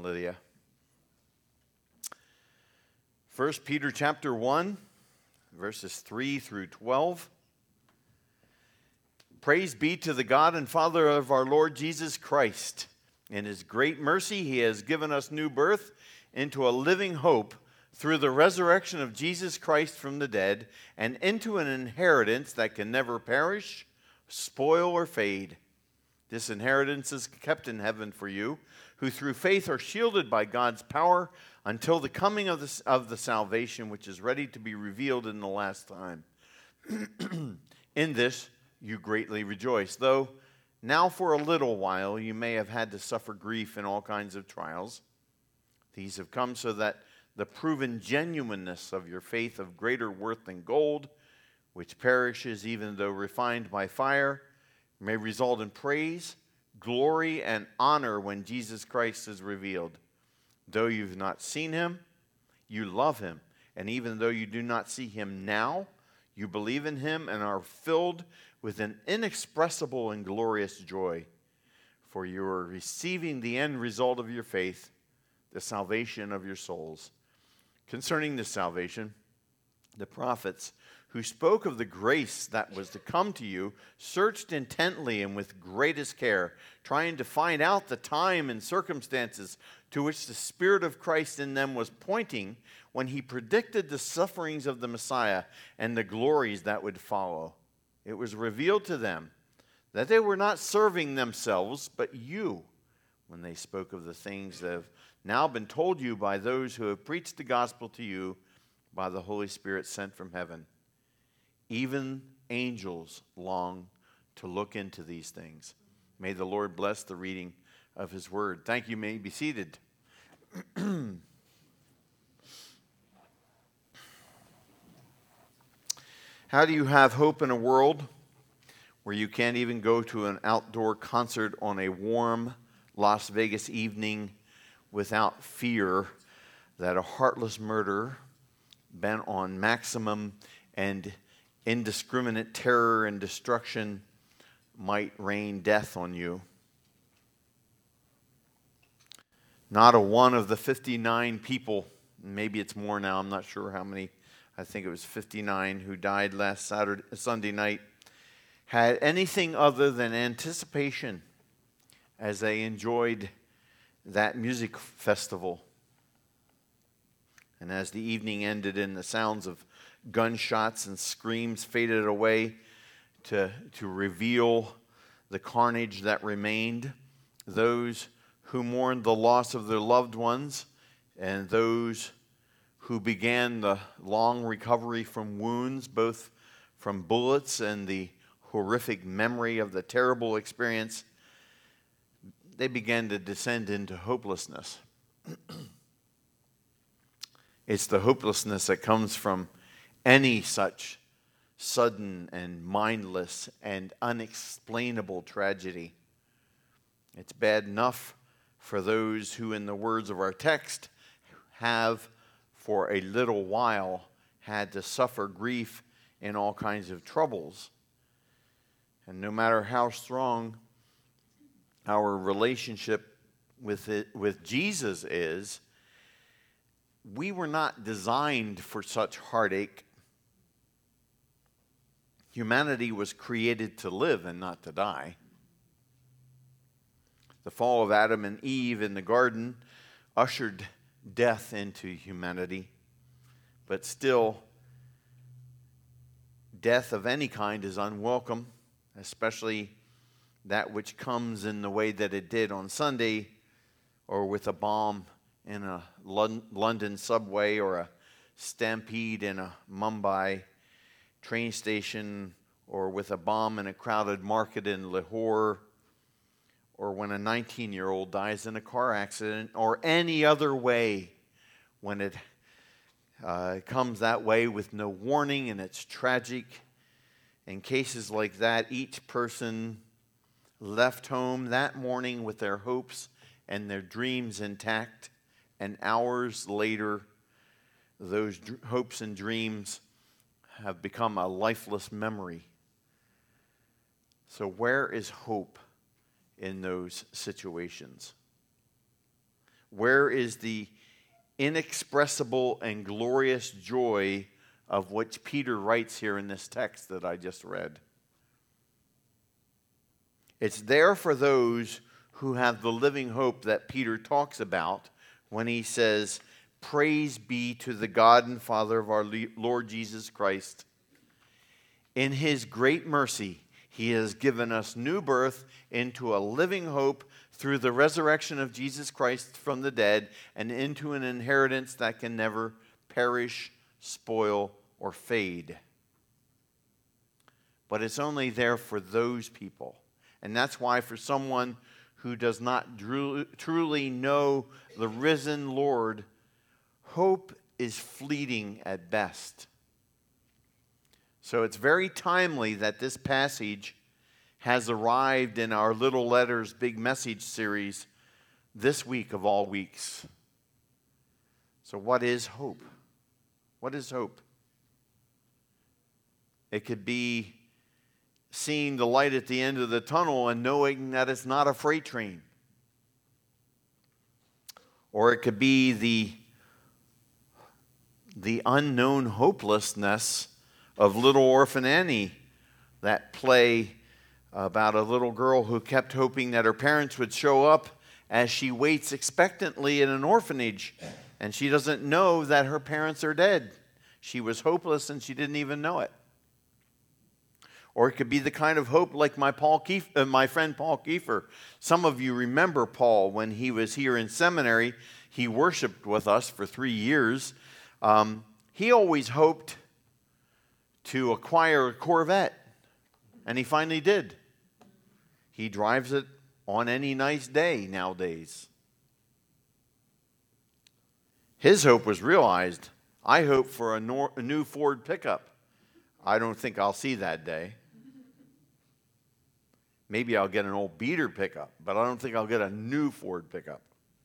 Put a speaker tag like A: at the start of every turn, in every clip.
A: Lydia. 1 Peter chapter 1, verses 3 through 12. Praise be to the God and Father of our Lord Jesus Christ. In his great mercy, he has given us new birth into a living hope through the resurrection of Jesus Christ from the dead, and into an inheritance that can never perish, spoil, or fade. This inheritance is kept in heaven for you, who through faith are shielded by God's power until the coming of the salvation which is ready to be revealed in the last time. In this you greatly rejoice, though now for a little while you may have had to suffer grief in all kinds of trials. These have come so that the proven genuineness of your faith, of greater worth than gold, which perishes even though refined by fire, may result in praise, glory, and honor when Jesus Christ is revealed. Though you've not seen him, you love him. And even though you do not see him now, you believe in him and are filled with an inexpressible and glorious joy. For you are receiving the end result of your faith, the salvation of your souls. Concerning this salvation, the prophets who spoke of the grace that was to come to you searched intently and with greatest care, trying to find out the time and circumstances to which the Spirit of Christ in them was pointing when he predicted the sufferings of the Messiah and the glories that would follow. It was revealed to them that they were not serving themselves, but you, when they spoke of the things that have now been told you by those who have preached the gospel to you by the Holy Spirit sent from heaven. Even angels long to look into these things. May the Lord bless the reading of his word. Thank you. You may be seated. How do you have hope in a world where you can't even go to an outdoor concert on a warm Las Vegas evening without fear that a heartless murderer bent on maximum and indiscriminate terror and destruction might rain death on you? Not a one of the 59 people, maybe it's more now, I'm not sure how many, I think it was 59 who died last Sunday night, had anything other than anticipation as they enjoyed that music festival. And as the evening ended and the sounds of gunshots and screams faded away to reveal the carnage that remained, those who mourned the loss of their loved ones and those who began the long recovery from wounds, both from bullets and the horrific memory of the terrible experience, they began to descend into hopelessness. It's the hopelessness that comes from any such sudden and mindless and unexplainable tragedy. It's bad enough for those who, in the words of our text, have for a little while had to suffer grief in all kinds of troubles. And no matter how strong our relationship with Jesus is, we were not designed for such heartache. Humanity was created to live and not to die. The fall of Adam and Eve in the garden ushered death into humanity, but still, death of any kind is unwelcome, especially that which comes in the way that it did on Sunday, or with a bomb in a London subway, or a stampede in a Mumbai train station, or with a bomb in a crowded market in Lahore, or when a 19-year-old dies in a car accident, or any other way when it comes that way with no warning and it's tragic. In cases like that, each person left home that morning with their hopes and their dreams intact, and hours later, those hopes and dreams have become a lifeless memory. So where is hope in those situations? Where is the inexpressible and glorious joy of which Peter writes here in this text that I just read? It's there for those who have the living hope that Peter talks about when he says, "Praise be to the God and Father of our Lord Jesus Christ. In his great mercy, he has given us new birth into a living hope through the resurrection of Jesus Christ from the dead and into an inheritance that can never perish, spoil, or fade." But it's only there for those people. And that's why for someone who does not truly know the risen Lord, hope is fleeting at best. So it's very timely that this passage has arrived in our Little Letters Big Message series this week of all weeks. So what is hope? What is hope? It could be seeing the light at the end of the tunnel and knowing that it's not a freight train. Or it could be the unknown hopelessness of Little Orphan Annie, that play about a little girl who kept hoping that her parents would show up as she waits expectantly in an orphanage, and she doesn't know that her parents are dead. She was hopeless and she didn't even know it. Or it could be the kind of hope like my friend Paul Kiefer. Some of you remember Paul when he was here in seminary. He worshiped with us for 3 years. He always hoped to acquire a Corvette, and he finally did. He drives it on any nice day nowadays. His hope was realized. I hope for a new Ford pickup. I don't think I'll see that day. Maybe I'll get an old beater pickup, but I don't think I'll get a new Ford pickup.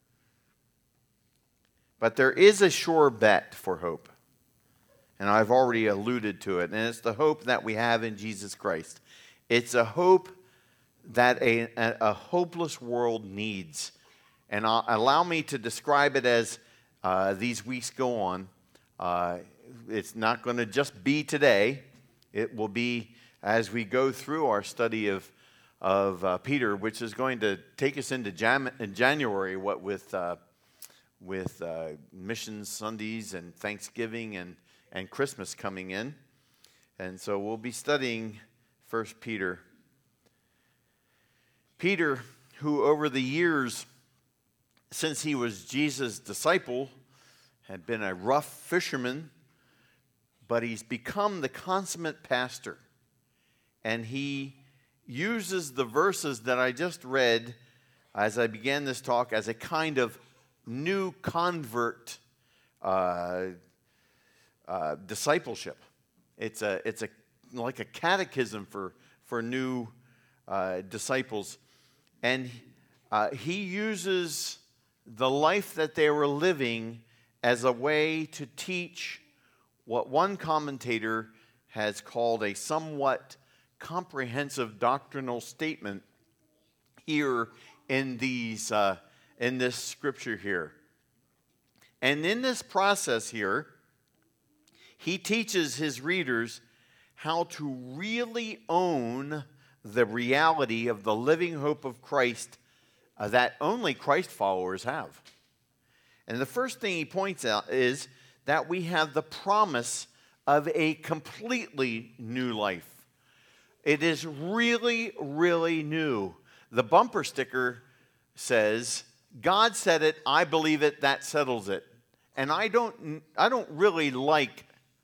A: But there is a sure bet for hope. And I've already alluded to it. And it's the hope that we have in Jesus Christ. It's a hope that a hopeless world needs. And allow me to describe it as these weeks go on. It's not going to just be today. It will be as we go through our study of Peter, which is going to take us into January, what with Mission Sundays and Thanksgiving and Christmas coming in. And so we'll be studying 1 Peter. Peter, who over the years, since he was Jesus' disciple, had been a rough fisherman, but he's become the consummate pastor. And he uses the verses that I just read as I began this talk as a kind of new convert discipleship. It's like a catechism for new disciples. And he uses the life that they were living as a way to teach what one commentator has called a somewhat comprehensive doctrinal statement here in this scripture here. And in this process here, he teaches his readers how to really own the reality of the living hope of Christ that only Christ followers have. And the first thing he points out is that we have the promise of a completely new life. It is really, really new. The bumper sticker says, "God said it, I believe it, that settles it." And I don't really like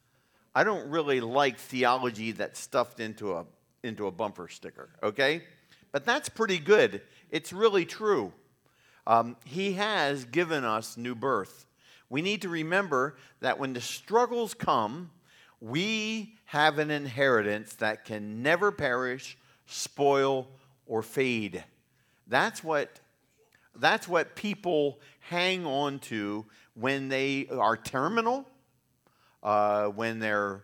A: theology that's stuffed into a bumper sticker, okay? But that's pretty good. It's really true. He has given us new birth. We need to remember that when the struggles come, we have an inheritance that can never perish, spoil, or fade. That's what people hang on to when they are terminal, when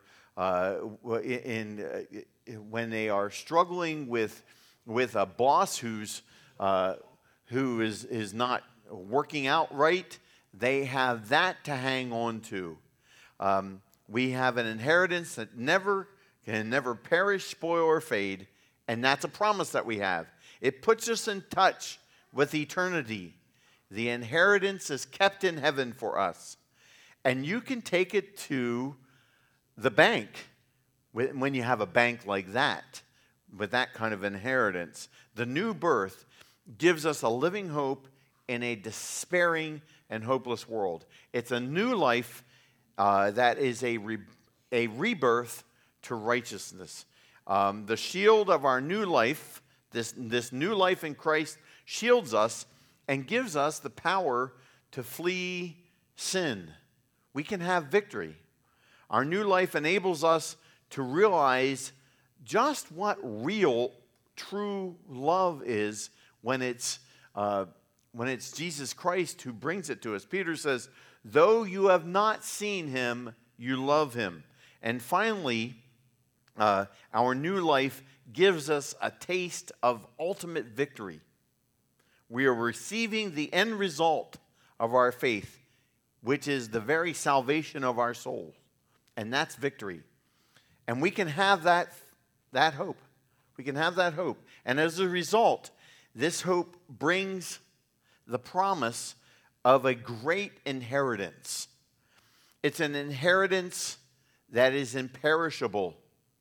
A: they are struggling with a boss who is not working out right, they have that to hang on to. We have an inheritance that can never perish, spoil, or fade, and that's a promise that we have. It puts us in touch with eternity. The inheritance is kept in heaven for us. And you can take it to the bank when you have a bank like that, with that kind of inheritance. The new birth gives us a living hope in a despairing and hopeless world. It's a new life that is a rebirth to righteousness. The shield of our new life, this new life in Christ, shields us and gives us the power to flee sin. We can have victory. Our new life enables us to realize just what real, true love is when it's Jesus Christ who brings it to us. Peter says, though you have not seen him, you love him. And finally, our new life gives us a taste of ultimate victory. We are receiving the end result of our faith, which is the very salvation of our soul. And that's victory. And we can have that hope. We can have that hope. And as a result, this hope brings the promise of a great inheritance. It's an inheritance that is imperishable.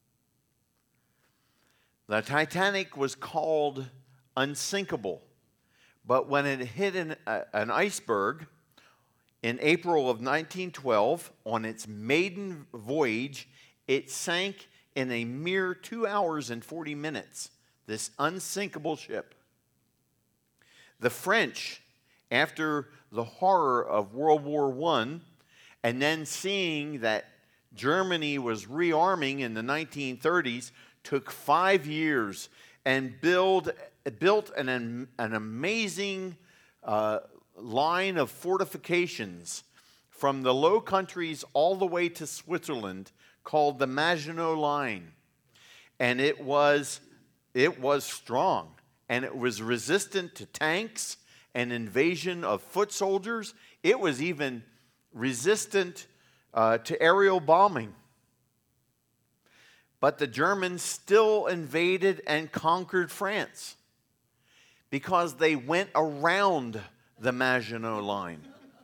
A: The Titanic was called unsinkable, but when it hit an iceberg in April of 1912 on its maiden voyage, it sank in a mere 2 hours and 40 minutes, this unsinkable ship. The French, after the horror of World War I, and then seeing that Germany was rearming in the 1930s, took 5 years and built an amazing line of fortifications from the Low Countries all the way to Switzerland called the Maginot Line. And it was strong, and it was resistant to tanks and invasion of foot soldiers. It was even resistant to aerial bombing. But the Germans still invaded and conquered France because they went around the Maginot Line.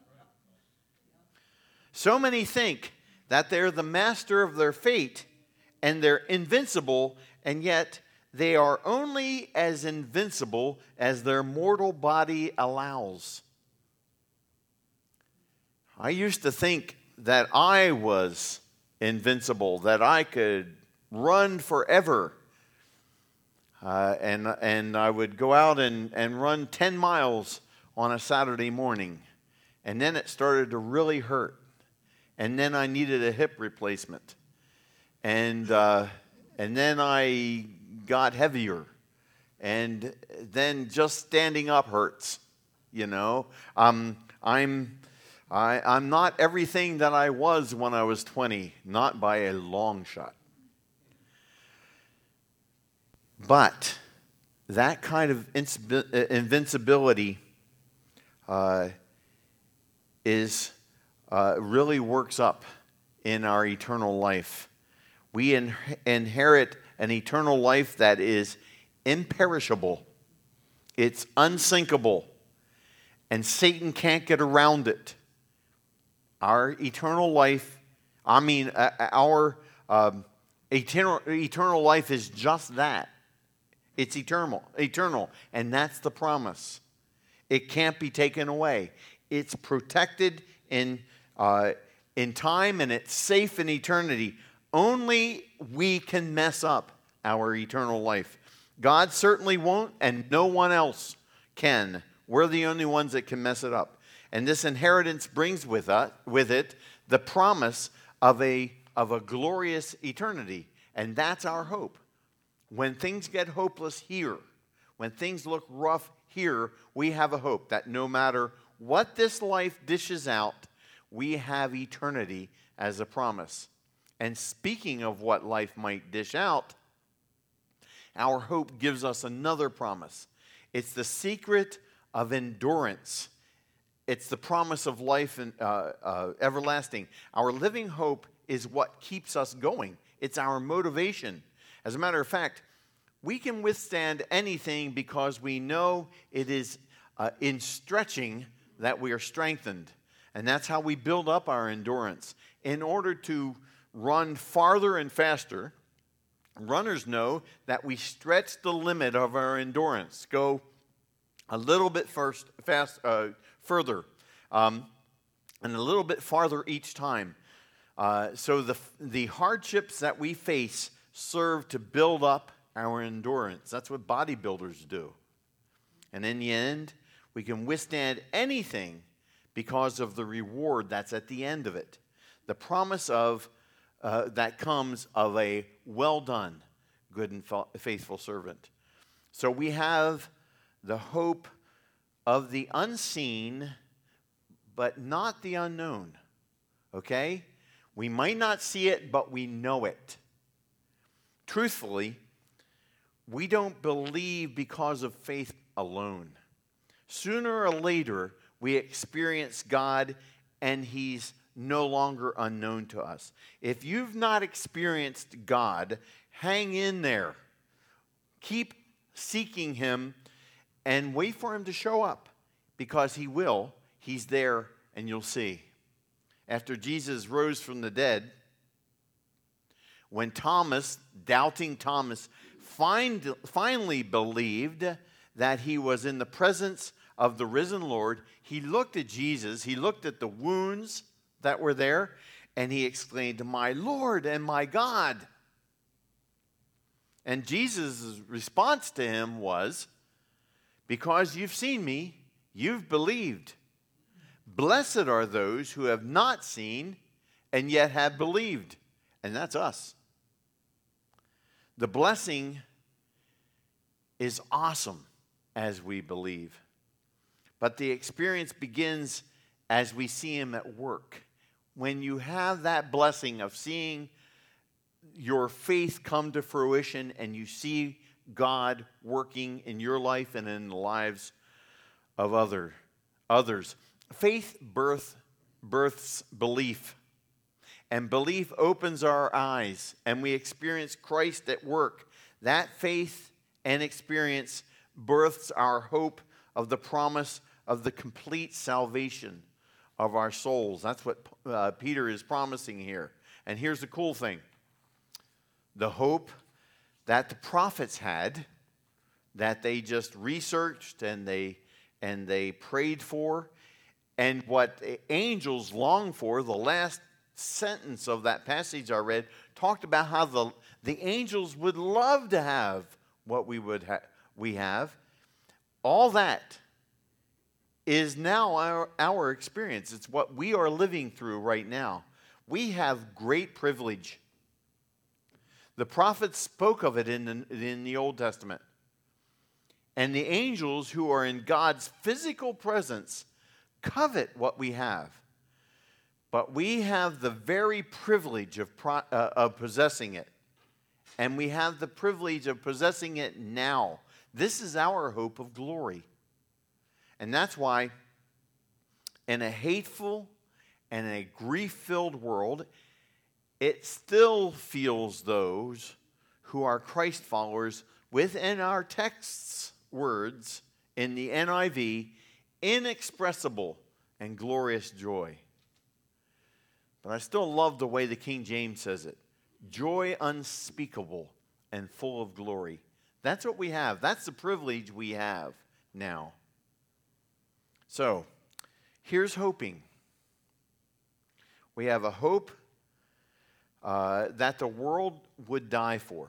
A: So many think that they're the master of their fate and they're invincible, and yet they are only as invincible as their mortal body allows. I used to think that I was invincible, that I could run forever. And I would go out and run 10 miles on a Saturday morning. And then it started to really hurt. And then I needed a hip replacement. And then I got heavier. And then just standing up hurts, you know. I'm not everything that I was when I was 20, not by a long shot. But that kind of invincibility really works up in our eternal life. We inherit an eternal life that is imperishable. It's unsinkable, and Satan can't get around it. Our eternal life, our eternal life is just that. It's eternal, and that's the promise. It can't be taken away. It's protected in time, and it's safe in eternity. Only we can mess up our eternal life. God certainly won't, and no one else can. We're the only ones that can mess it up. And this inheritance brings with it the promise of a glorious eternity, and that's our hope. When things get hopeless here, when things look rough here, we have a hope that no matter what this life dishes out, we have eternity as a promise. And speaking of what life might dish out, our hope gives us another promise. It's the secret of endurance It's the promise of life and everlasting. Our living hope is what keeps us going. It's our motivation. As a matter of fact, we can withstand anything because we know it is in stretching that we are strengthened. And that's how we build up our endurance. In order to run farther and faster, runners know that we stretch the limit of our endurance, go a little bit further, and a little bit farther each time. So the hardships that we face serve to build up our endurance. That's what bodybuilders do. And in the end, we can withstand anything because of the reward that's at the end of it. The promise of that comes of a well done, good and faithful servant. So we have the hope of the unseen, but not the unknown. Okay? We might not see it, but we know it. Truthfully, we don't believe because of faith alone. Sooner or later, we experience God, and He's no longer unknown to us. If you've not experienced God, hang in there. Keep seeking Him and wait for Him to show up, because He will. He's there, and you'll see. After Jesus rose from the dead, when Thomas, doubting Thomas, finally believed that he was in the presence of the risen Lord, he looked at Jesus, he looked at the wounds that were there, and he exclaimed, "My Lord and my God." And Jesus' response to him was, "Because you've seen me, you've believed. Blessed are those who have not seen and yet have believed." And that's us. The blessing is awesome as we believe. But the experience begins as we see Him at work. When you have that blessing of seeing your faith come to fruition and you see God working in your life and in the lives of others. Faith births belief. And belief opens our eyes, and we experience Christ at work. That faith and experience births our hope of the promise of the complete salvation of our souls. That's what Peter is promising here. And here's the cool thing. The hope that the prophets had, that they just researched and they prayed for, and what angels long for, the last sentence of that passage I read talked about how the angels would love to have what we have. All that is now our experience. It's what we are living through right now. We have great privilege. The prophets spoke of it in the Old Testament. And the angels who are in God's physical presence covet what we have. But we have the very privilege of possessing it. And we have the privilege of possessing it now. This is our hope of glory. And that's why in a hateful and a grief-filled world, it still feels those who are Christ followers within our text's words in the NIV, inexpressible and glorious joy. But I still love the way the King James says it. Joy unspeakable and full of glory. That's what we have. That's the privilege we have now. So, here's hoping. We have a hope that the world would die for.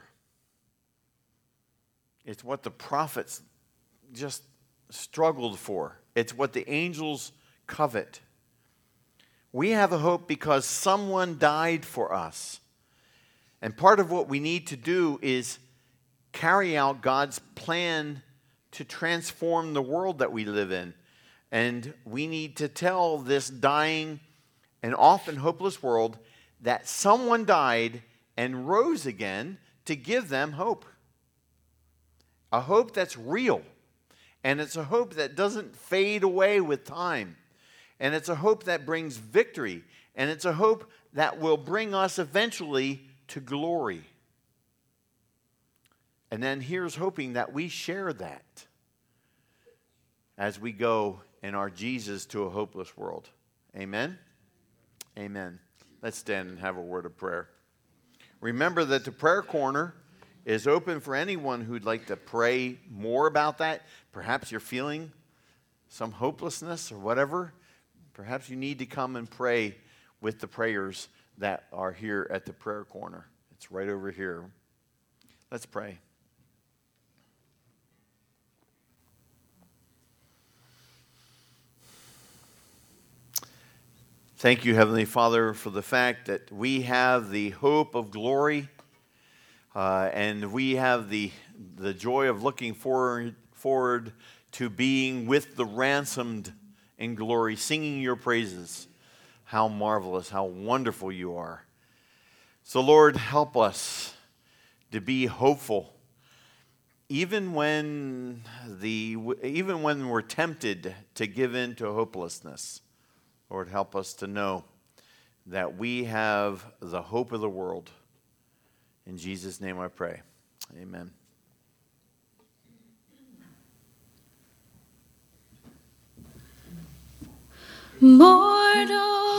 A: It's what the prophets just struggled for. It's what the angels covet. We have a hope because someone died for us. And part of what we need to do is carry out God's plan to transform the world that we live in. And we need to tell this dying and often hopeless world that someone died and rose again to give them hope. A hope that's real. And it's a hope that doesn't fade away with time. And it's a hope that brings victory. And it's a hope that will bring us eventually to glory. And then here's hoping that we share that as we go in our Jesus to a hopeless world. Amen? Amen. Let's stand and have a word of prayer. Remember that the prayer corner is open for anyone who'd like to pray more about that. Perhaps you're feeling some hopelessness or whatever. Perhaps you need to come and pray with the prayers that are here at the prayer corner. It's right over here. Let's pray. Thank you, Heavenly Father, for the fact that we have the hope of glory, and we have the joy of looking forward to being with the ransomed in glory, singing your praises. How marvelous, how wonderful you are. So, Lord, help us to be hopeful, even when we're tempted to give in to hopelessness. Lord, help us to know that we have the hope of the world. In Jesus' name I pray. Amen.
B: Mortal